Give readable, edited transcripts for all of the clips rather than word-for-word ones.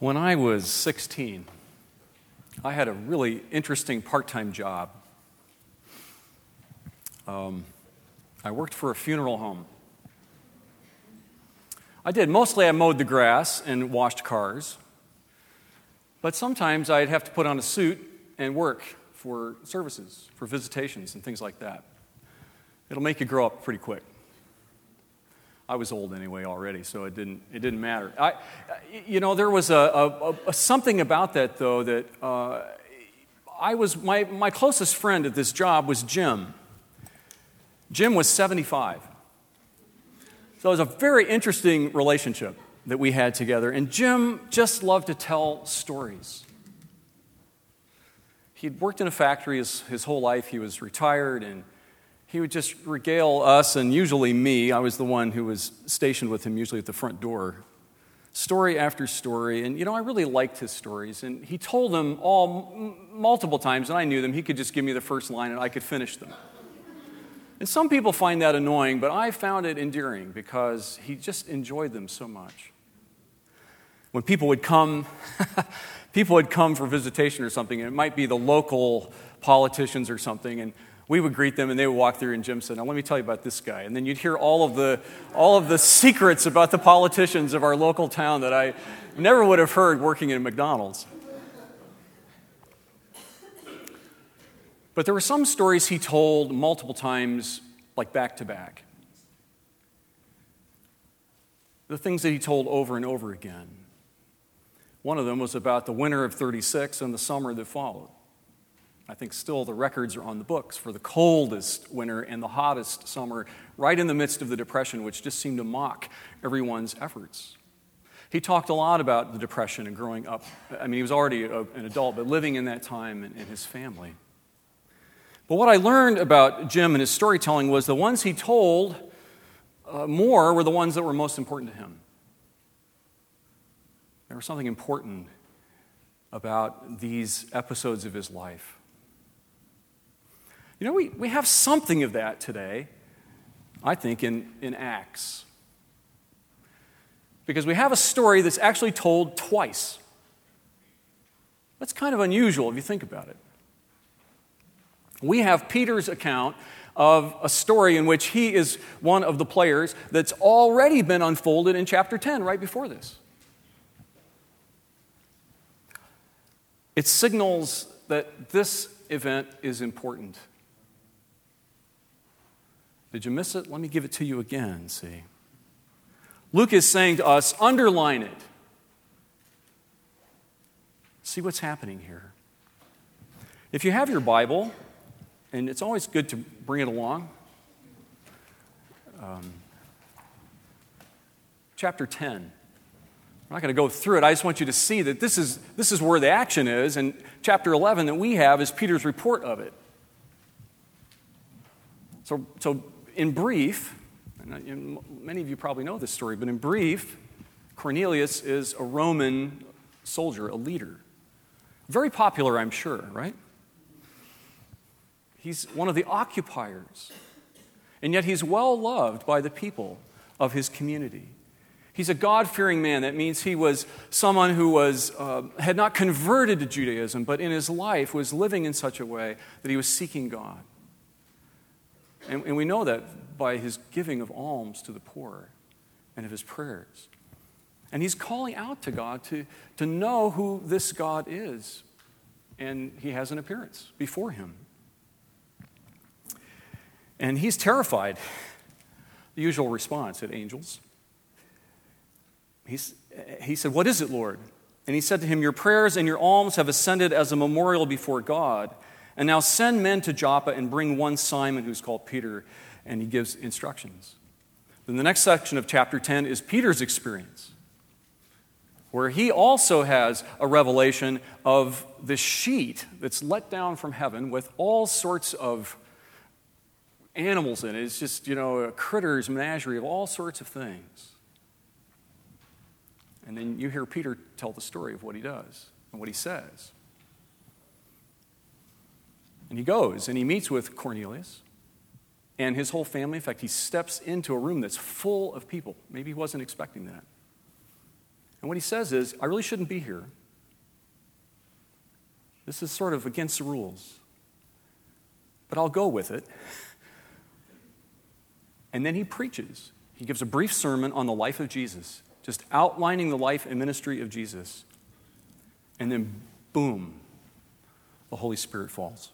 When I was 16, I had a really interesting part-time job. I worked for a funeral home. Mostly I mowed the grass and washed cars, but sometimes I'd have to put on a suit and work for services, for visitations and things like that. It'll make you grow up pretty quick. I was old anyway already, so it didn't matter. There was a something about that though that my closest friend at this job was Jim. Jim was 75. So it was a very interesting relationship that we had together, and Jim just loved to tell stories. He'd worked in a factory his whole life. He was retired, and he would just regale us, and usually me. I was the one who was stationed with him, usually at the front door. Story after story, and I really liked his stories. And he told them all multiple times, and I knew them. He could just give me the first line, and I could finish them. And some people find that annoying, but I found it endearing because he just enjoyed them so much. When people would come for visitation or something, and it might be the local politicians or something, and we would greet them, and they would walk through, and Jim said, "Now let me tell you about this guy." And then you'd hear all of the secrets about the politicians of our local town that I never would have heard working in McDonald's. But there were some stories he told multiple times, like back to back. The things that he told over and over again. One of them was about the winter of '36 and the summer that followed. I think still the records are on the books for the coldest winter and the hottest summer, right in the midst of the Depression, which just seemed to mock everyone's efforts. He talked a lot about the Depression and growing up. He was already an adult, but living in that time and his family. But what I learned about Jim and his storytelling was the ones he told more were the ones that were most important to him. There was something important about these episodes of his life. We have something of that today, I think, in Acts. Because we have a story that's actually told twice. That's kind of unusual if you think about it. We have Peter's account of a story in which he is one of the players that's already been unfolded in chapter 10, right before this. It signals that this event is important. Did you miss it? Let me give it to you again, see. Luke is saying to us, underline it. See what's happening here. If you have your Bible, and it's always good to bring it along, chapter 10. I'm not going to go through it. I just want you to see that this is where the action is, and chapter 11 that we have is Peter's report of it. So in brief, and many of you probably know this story, but in brief, Cornelius is a Roman soldier, a leader. Very popular, I'm sure, right? He's one of the occupiers, and yet he's well loved by the people of his community. He's a God-fearing man. That means he was someone who had not converted to Judaism, but in his life was living in such a way that he was seeking God. And we know that by his giving of alms to the poor and of his prayers. And he's calling out to God to know who this God is. And he has an appearance before him. And he's terrified. The usual response at angels. He said, "What is it, Lord?" And he said to him, "Your prayers and your alms have ascended as a memorial before God. And now send men to Joppa and bring one Simon who's called Peter." And he gives instructions. Then the next section of chapter 10 is Peter's experience, where he also has a revelation of the sheet that's let down from heaven with all sorts of animals in it. It's just, a critters menagerie of all sorts of things. And then you hear Peter tell the story of what he does and what he says. And he goes and he meets with Cornelius and his whole family. In fact, he steps into a room that's full of people. Maybe he wasn't expecting that. And what he says is, I really shouldn't be here. This is sort of against the rules. But I'll go with it. And then he preaches. He gives a brief sermon on the life of Jesus, just outlining the life and ministry of Jesus. And then, boom, the Holy Spirit falls.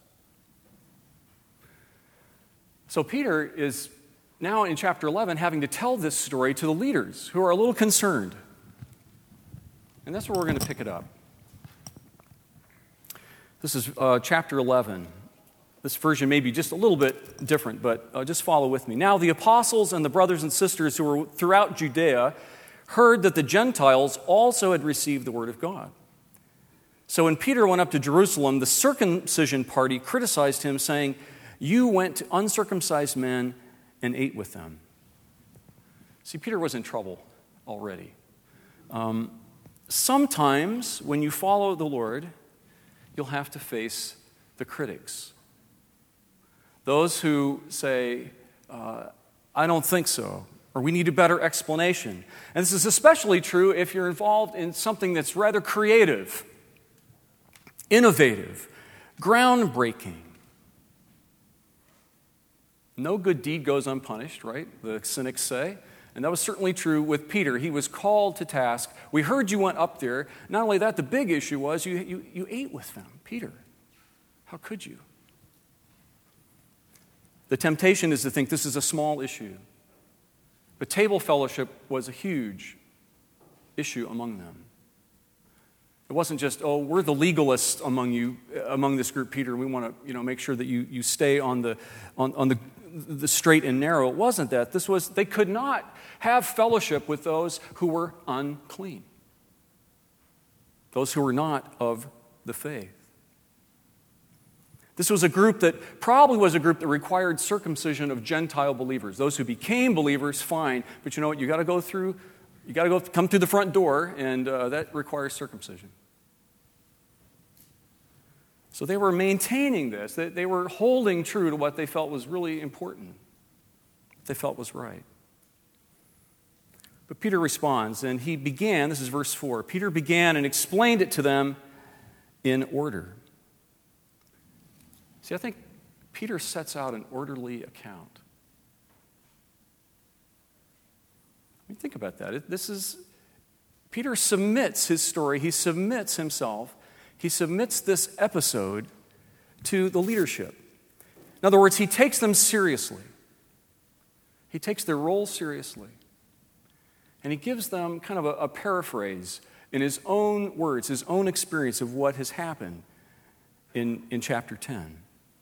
So Peter is now in chapter 11 having to tell this story to the leaders who are a little concerned. And that's where we're going to pick it up. This is chapter 11. This version may be just a little bit different, but just follow with me. Now the apostles and the brothers and sisters who were throughout Judea heard that the Gentiles also had received the word of God. So when Peter went up to Jerusalem, the circumcision party criticized him, saying, "You went to uncircumcised men and ate with them." See, Peter was in trouble already. Sometimes when you follow the Lord, you'll have to face the critics. Those who say, I don't think so, or we need a better explanation. And this is especially true if you're involved in something that's rather creative, innovative, groundbreaking. No good deed goes unpunished, right? The cynics say. And that was certainly true with Peter. He was called to task. We heard you went up there. Not only that, the big issue was you ate with them. Peter, how could you? The temptation is to think this is a small issue. But table fellowship was a huge issue among them. It wasn't just, we're the legalists among this group, Peter. We want to, make sure that you stay on the straight and narrow. It wasn't that. They could not have fellowship with those who were unclean, those who were not of the faith. This was a group that required circumcision of Gentile believers. Those who became believers, fine, but you know what? You got to come through the front door, and that requires circumcision. So they were maintaining this. They were holding true to what they felt was really important, what they felt was right. But Peter responds, and he began, this is verse 4, Peter began and explained it to them in order. See, I think Peter sets out an orderly account. Think about that. Peter submits his story. He submits himself. He submits this episode to the leadership. In other words, he takes them seriously. He takes their role seriously. And he gives them kind of a paraphrase in his own words, his own experience of what has happened in chapter 10.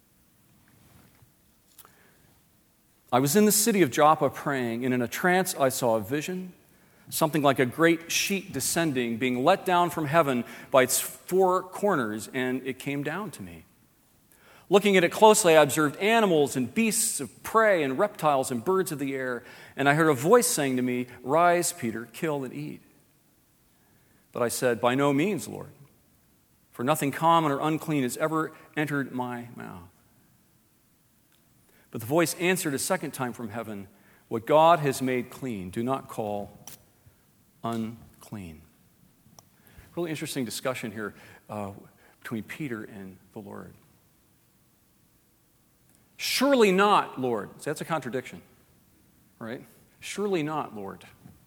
I was in the city of Joppa praying, and in a trance I saw a vision, something like a great sheet descending, being let down from heaven by its four corners, and it came down to me. Looking at it closely, I observed animals and beasts of prey and reptiles and birds of the air, and I heard a voice saying to me, "Rise, Peter, kill and eat." But I said, "By no means, Lord, for nothing common or unclean has ever entered my mouth." But the voice answered a second time from heaven, "What God has made clean, do not call unclean." Really interesting discussion here between Peter and the Lord. Surely not, Lord. So that's a contradiction, right? Surely not, Lord.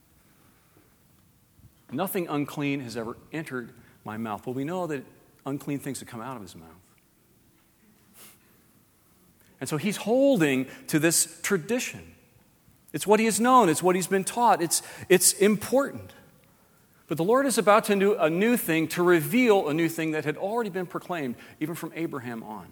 Nothing unclean has ever entered my mouth. Well, we know that unclean things have come out of his mouth. And so he's holding to this tradition. It's what he has known. It's what he's been taught. It's important. But the Lord is about to do a new thing, to reveal a new thing that had already been proclaimed, even from Abraham on.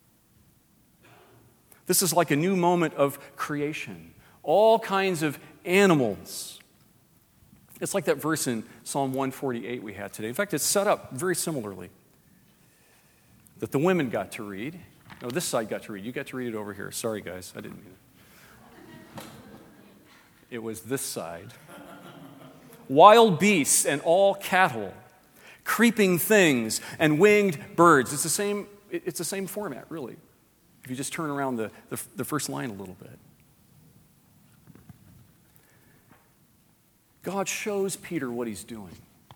This is like a new moment of creation. All kinds of animals. It's like that verse in Psalm 148 we had today. In fact, it's set up very similarly. That the women got to read. No, this side got to read. You got to read it over here. Sorry, guys. I didn't mean it. It was this side. Wild beasts and all cattle, creeping things and winged birds. It's the same format, really, if you just turn around the first line a little bit. God shows Peter what he's doing.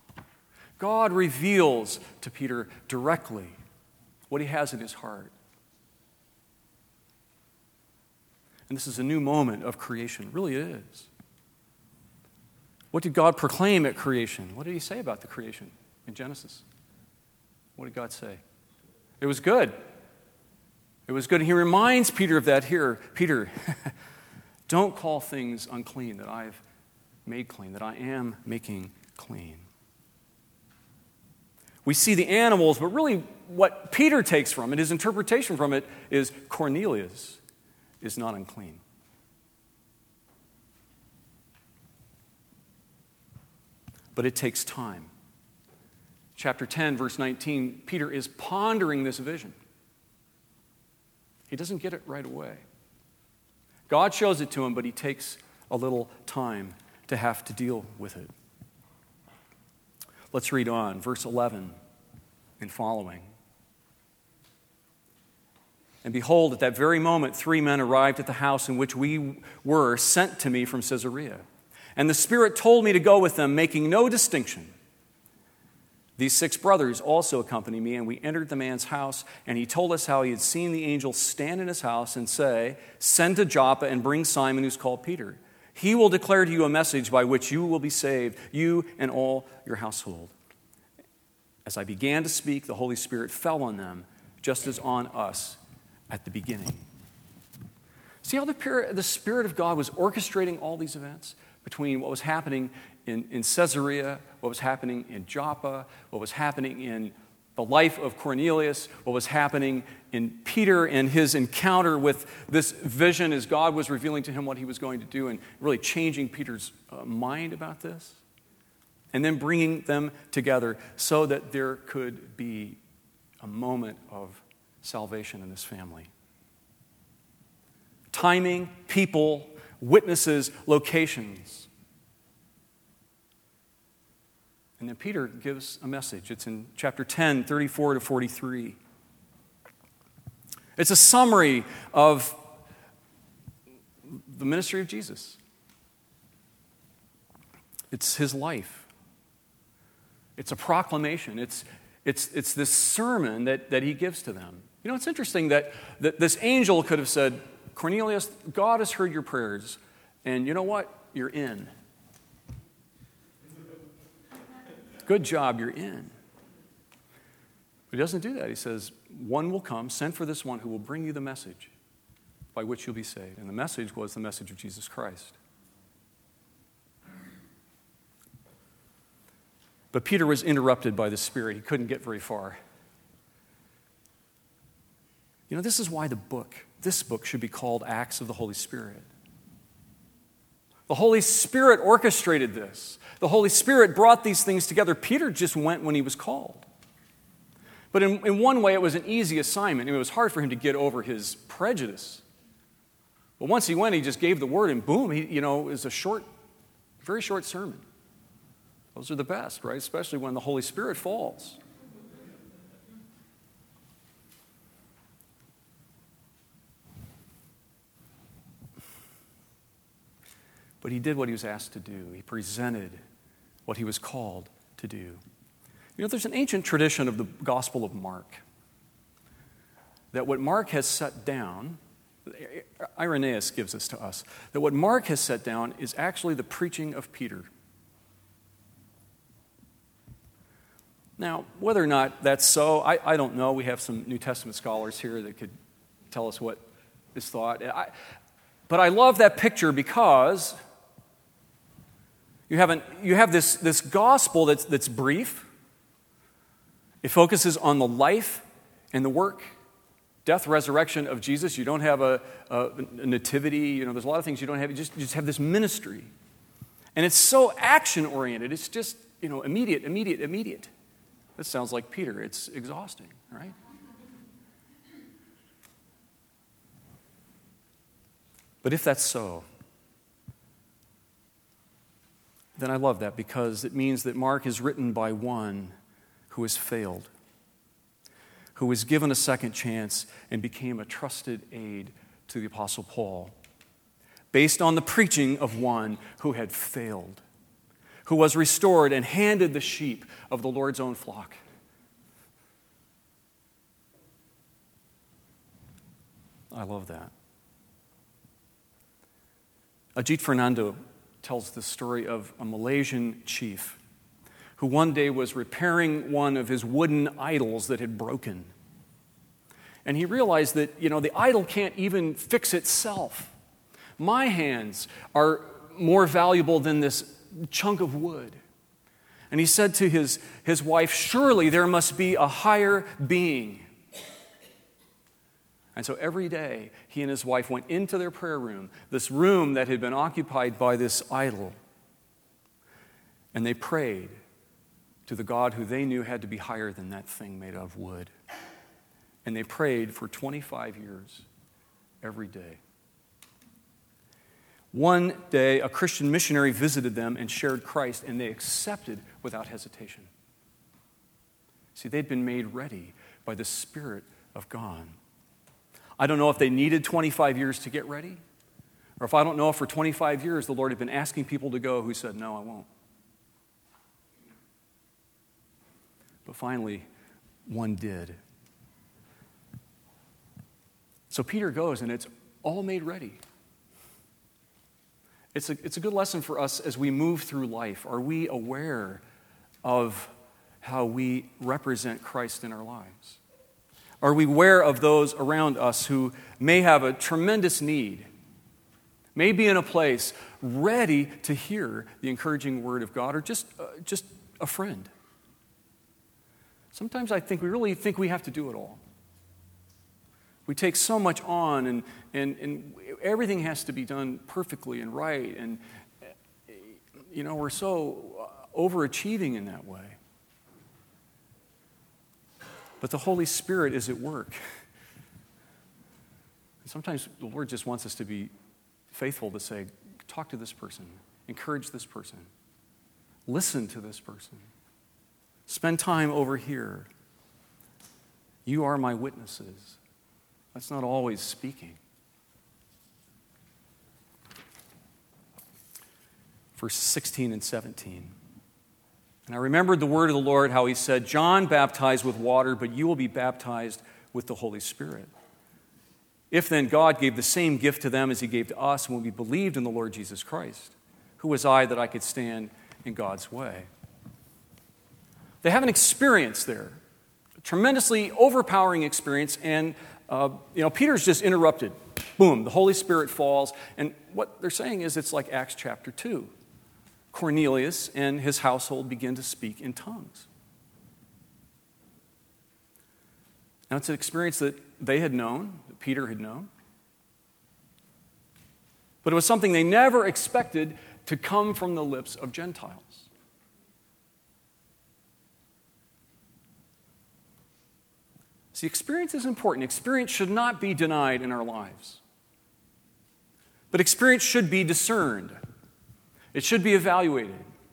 God reveals to Peter directly what he has in his heart. And this is a new moment of creation. It really is. What did God proclaim at creation? What did he say about the creation in Genesis? What did God say? It was good. It was good. He reminds Peter of that here. Peter, don't call things unclean that I've made clean, that I am making clean. We see the animals, but really what Peter takes from it, his interpretation from it, is Cornelius is not unclean. But it takes time. Chapter 10, verse 19, Peter is pondering this vision. He doesn't get it right away. God shows it to him, but he takes a little time to have to deal with it. Let's read on, verse 11 and following. And behold, at that very moment, 3 men arrived at the house in which we were sent to me from Caesarea. And the Spirit told me to go with them, making no distinction. These 6 brothers also accompanied me, and we entered the man's house, and he told us how he had seen the angel stand in his house and say, "Send to Joppa and bring Simon, who's called Peter. He will declare to you a message by which you will be saved, you and all your household." As I began to speak, the Holy Spirit fell on them, just as on us at the beginning. See how the Spirit of God was orchestrating all these events between what was happening in Caesarea, what was happening in Joppa, what was happening in the life of Cornelius, what was happening in Peter and his encounter with this vision as God was revealing to him what he was going to do and really changing Peter's mind about this. And then bringing them together so that there could be a moment of salvation in this family. Timing, people, witnesses, locations. And then Peter gives a message. It's in chapter 10, 34 to 43. It's a summary of the ministry of Jesus. It's his life. It's a proclamation. It's this sermon that he gives to them. You know, it's interesting that this angel could have said, "Cornelius, God has heard your prayers, and you know what? You're in. Good job, you're in." But he doesn't do that. He says, "One will come, send for this one who will bring you the message by which you'll be saved." And the message was the message of Jesus Christ. But Peter was interrupted by the Spirit. He couldn't get very far. You know, this is why this book should be called Acts of the Holy Spirit. The Holy Spirit orchestrated this. The Holy Spirit brought these things together. Peter just went when he was called. But in one way, it was an easy assignment. It was hard for him to get over his prejudice. But once he went, he just gave the word, and boom, it was a very short sermon. Those are the best, right? Especially when the Holy Spirit falls. But he did what he was asked to do. He presented what he was called to do. You know, there's an ancient tradition of the Gospel of Mark that what Mark has set down, Irenaeus gives this to us, that what Mark has set down is actually the preaching of Peter. Now, whether or not that's so, I don't know. We have some New Testament scholars here that could tell us what is thought. But I love that picture because you have this gospel that's brief. It focuses on the life and the work, death, resurrection of Jesus. You don't have a nativity. There's a lot of things you don't have. You just have this ministry. And it's so action-oriented. It's just, immediate. That sounds like Peter. It's exhausting, right? But if that's so, then I love that because it means that Mark is written by one who has failed, who was given a second chance and became a trusted aid to the Apostle Paul, based on the preaching of one who had failed, who was restored and handed the sheep of the Lord's own flock. I love that. Ajit Fernando tells the story of a Malaysian chief who one day was repairing one of his wooden idols that had broken. And he realized that, the idol can't even fix itself. My hands are more valuable than this chunk of wood. And he said to his wife, surely there must be a higher being. And so every day, he and his wife went into their prayer room, this room that had been occupied by this idol, and they prayed to the God who they knew had to be higher than that thing made of wood. And they prayed for 25 years, every day. One day, a Christian missionary visited them and shared Christ, and they accepted without hesitation. See, they'd been made ready by the Spirit of God. I don't know if they needed 25 years to get ready, or if I don't know if for 25 years the Lord had been asking people to go who said, no, I won't. But finally, one did. So Peter goes, and it's all made ready. It's a good lesson for us as we move through life. Are we aware of how we represent Christ in our lives? Are we aware of those around us who may have a tremendous need, may be in a place ready to hear the encouraging word of God, or just a friend? Sometimes I think we really think we have to do it all. We take so much on, and everything has to be done perfectly and right, and we're so overachieving in that way. But the Holy Spirit is at work. And sometimes the Lord just wants us to be faithful to say, talk to this person, encourage this person, listen to this person, spend time over here. You are my witnesses. That's not always speaking. Verses 16 and 17. And I remembered the word of the Lord, how he said, John baptized with water, but you will be baptized with the Holy Spirit. If then God gave the same gift to them as he gave to us when we believed in the Lord Jesus Christ, who was I that I could stand in God's way? They have an experience there, a tremendously overpowering experience, and Peter's just interrupted. Boom, the Holy Spirit falls, and what they're saying is it's like Acts chapter 2. Cornelius and his household begin to speak in tongues. Now, it's an experience that they had known, that Peter had known. But it was something they never expected to come from the lips of Gentiles. See, experience is important. Experience should not be denied in our lives. But experience should be discerned. It should be evaluated.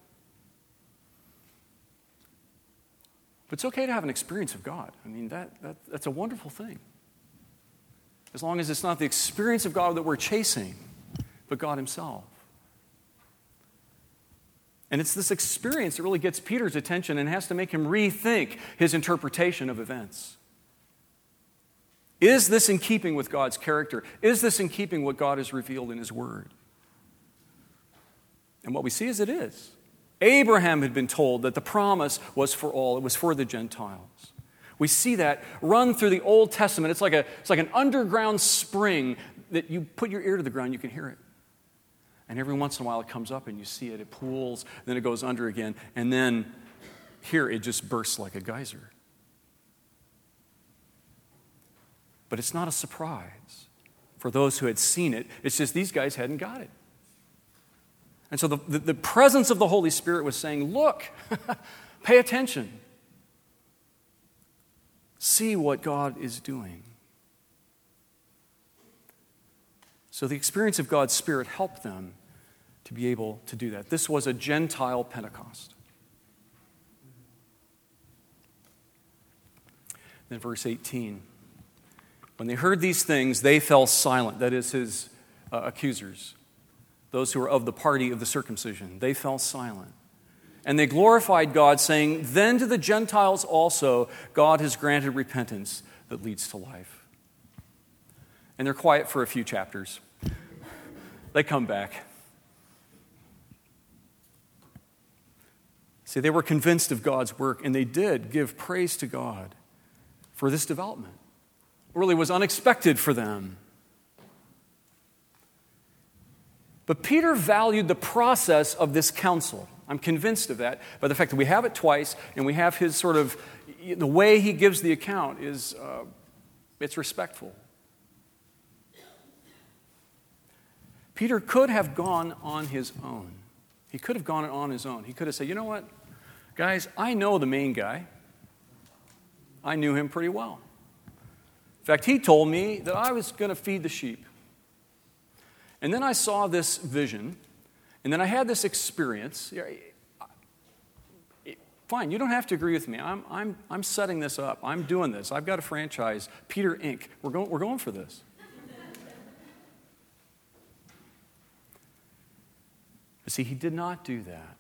But it's okay to have an experience of God. I mean, that's a wonderful thing. As long as it's not the experience of God that we're chasing, but God himself. And it's this experience that really gets Peter's attention and has to make him rethink his interpretation of events. Is this in keeping with God's character? Is this in keeping what God has revealed in his word? And what we see is it is. Abraham had been told that the promise was for all. It was for the Gentiles. We see that run through the Old Testament. It's like an underground spring that you put your ear to the ground, you can hear it. And every once in a while it comes up and you see it. It pools, then it goes under again. And then here it just bursts like a geyser. But it's not a surprise for those who had seen it. It's just these guys hadn't got it. And so the presence of the Holy Spirit was saying, look, pay attention. See what God is doing. So the experience of God's Spirit helped them to be able to do that. This was a Gentile Pentecost. Then verse 18. When they heard these things, they fell silent. That is his accusers. Those who were of the party of the circumcision. They fell silent. And they glorified God, saying, "Then to the Gentiles also God has granted repentance that leads to life." And they're quiet for a few chapters. They come back. See, they were convinced of God's work, and they did give praise to God for this development. It really was unexpected for them. But Peter valued the process of this council. I'm convinced of that by the fact that we have it twice, and we have his sort of, the way he gives the account is, it's respectful. Peter could have gone on his own. He could have gone on his own. He could have said, "You know what, guys, I know the main guy. I knew him pretty well. In fact, he told me that I was going to feed the sheep. And then I saw this vision, and then I had this experience. Fine, you don't have to agree with me. I'm setting this up. I'm doing this. I've got a franchise, Peter Inc. We're going for this." But see, he did not do that.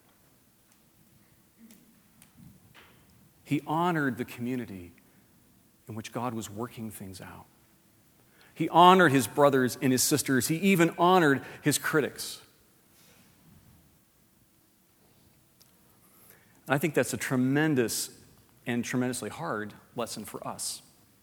He honored the community in which God was working things out. He honored his brothers and his sisters. He even honored his critics. And I think that's a tremendous and tremendously hard lesson for us.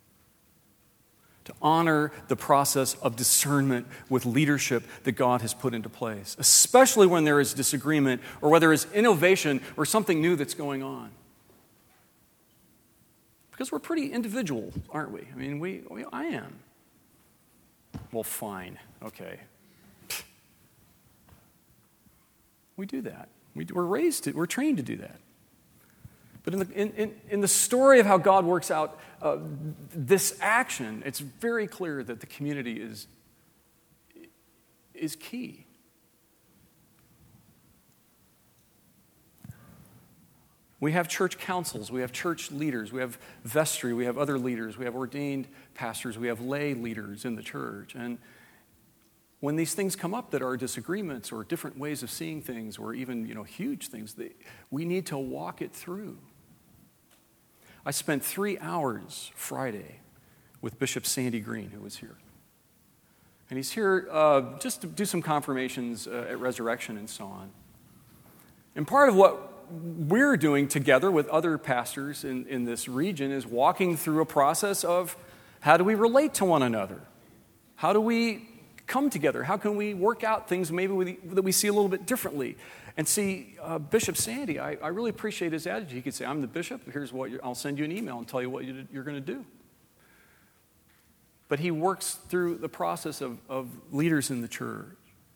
To honor the process of discernment with leadership that God has put into place, especially when there is disagreement or whether it's innovation or something new that's going on. Because we're pretty individual, aren't we? I mean, I am. Well, fine, okay. We do that. We're trained to do that. But in the story of how God works out this action, it's very clear that the community is key. We have church councils, we have church leaders, we have vestry, we have other leaders, we have ordained pastors, we have lay leaders in the church. And when these things come up that are disagreements or different ways of seeing things or even, huge things, we need to walk it through. I spent 3 hours Friday with Bishop Sandy Green, who was here. And he's here just to do some confirmations at Resurrection and so on. And part of what we're doing together with other pastors in this region is walking through a process of how do we relate to one another? How do we come together? How can we work out things maybe that we see a little bit differently? And see, Bishop Sandy, I really appreciate his attitude. He could say, "I'm the bishop. Here's what I'll send you an email and tell you what you're going to do." But he works through the process of leaders in the church.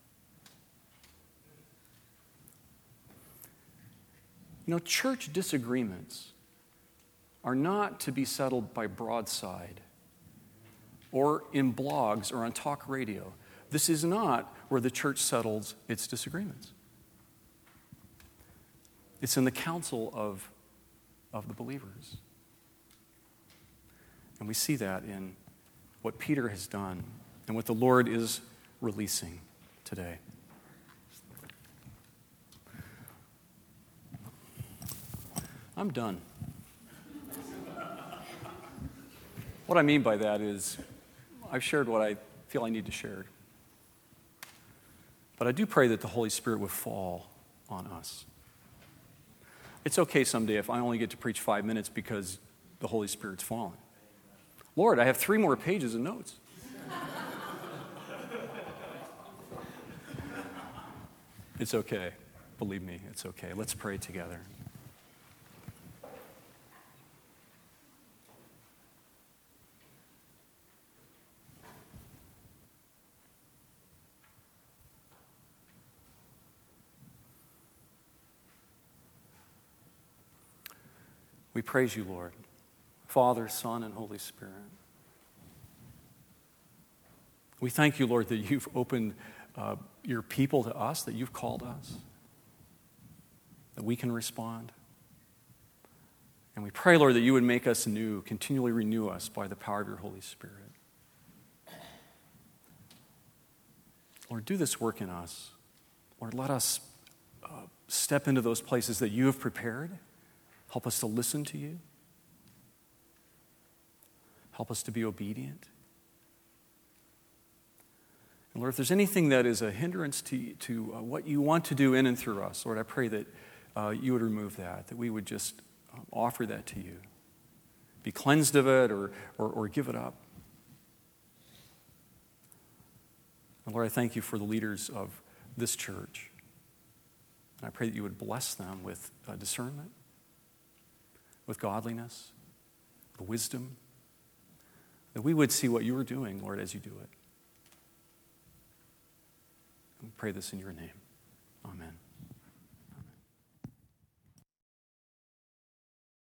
Church disagreements are not to be settled by broadside or in blogs or on talk radio. This is not where the church settles its disagreements. It's in the council of the believers. And we see that in what Peter has done and what the Lord is releasing today. I'm done. What I mean by that is I've shared what I feel I need to share. But I do pray that the Holy Spirit would fall on us. It's okay someday if I only get to preach 5 minutes because the Holy Spirit's fallen. Lord, I have 3 more pages of notes. It's okay. Believe me, it's okay. Let's pray together. We praise you, Lord, Father, Son, and Holy Spirit. We thank you, Lord, that you've opened your people to us, that you've called us, that we can respond. And we pray, Lord, that you would make us new, continually renew us by the power of your Holy Spirit. Lord, do this work in us. Lord, let us step into those places that you have prepared. Help us to listen to you. Help us to be obedient. And Lord, if there's anything that is a hindrance to what you want to do in and through us, Lord, I pray that you would remove that we would just offer that to you. Be cleansed of it or give it up. And Lord, I thank you for the leaders of this church. And I pray that you would bless them with discernment, with godliness, with wisdom, that we would see what you are doing, Lord, as you do it. We pray this in your name. Amen.